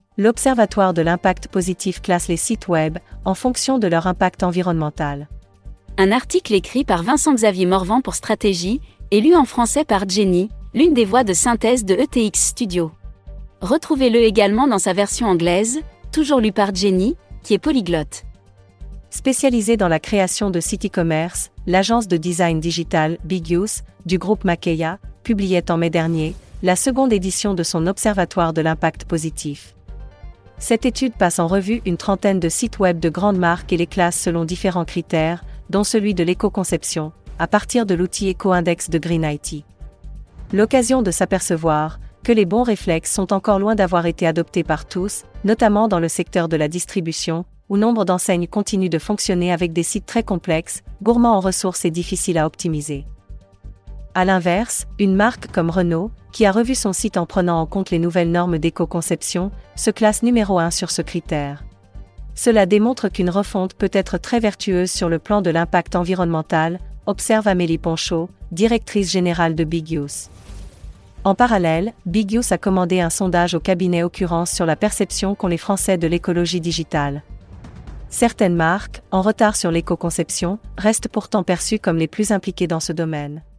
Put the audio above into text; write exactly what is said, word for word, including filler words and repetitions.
L'Observatoire de l'impact positif classe les sites web en fonction de leur impact environnemental. Un article écrit par Vincent-Xavier Morvan pour Stratégie et lu en français par Jenny, l'une des voix de synthèse de E T X Studio. Retrouvez-le également dans sa version anglaise, toujours lu par Jenny, qui est polyglotte. Spécialisée dans la création de sites e-commerce, l'agence de design digital Bigius du groupe Makeya publiait en mai dernier la seconde édition de son Observatoire de l'impact positif. Cette étude passe en revue une trentaine de sites web de grandes marques et les classe selon différents critères, dont celui de l'éco-conception, à partir de l'outil Eco-Index de Green I T. L'occasion de s'apercevoir que les bons réflexes sont encore loin d'avoir été adoptés par tous, notamment dans le secteur de la distribution, où nombre d'enseignes continuent de fonctionner avec des sites très complexes, gourmands en ressources et difficiles à optimiser. À l'inverse, une marque comme Renault, qui a revu son site en prenant en compte les nouvelles normes d'éco-conception, se classe numéro un sur ce critère. Cela démontre qu'une refonte peut être très vertueuse sur le plan de l'impact environnemental, observe Amélie Ponchot, directrice générale de Bigius. En parallèle, Bigius a commandé un sondage au cabinet Occurrence sur la perception qu'ont les Français de l'écologie digitale. Certaines marques, en retard sur l'éco-conception, restent pourtant perçues comme les plus impliquées dans ce domaine.